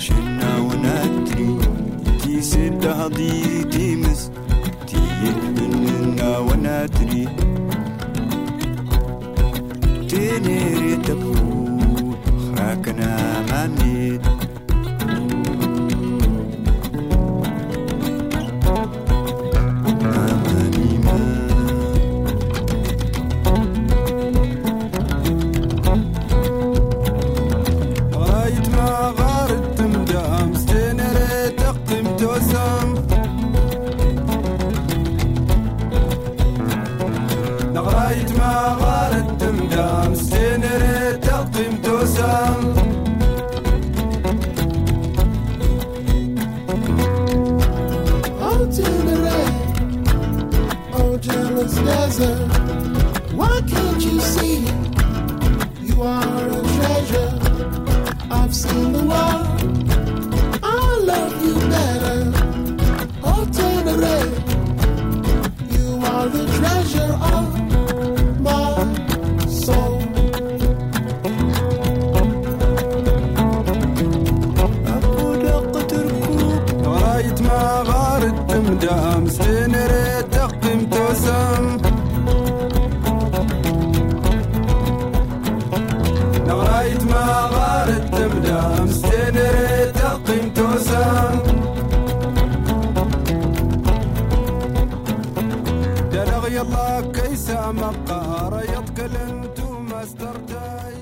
شنا وناتري تي سد هضي تيمس تي يبننا وناتري تنيري تبو خراكنا مانيد نغرايت ما غارت تمدام ستنري تقيم توسام Oh Tenere, oh jealous desert, why can't you see you are a treasure? I've seen the world, I love you better. Oh Tenere, you are the treasure of my soul. نغرايت ما غارت تمدام ستنري تقيم توسام نغرايت ما غارت تمدام ستنري تقيم توسام يلا كيس مقار يطكل انتو ما استرتاي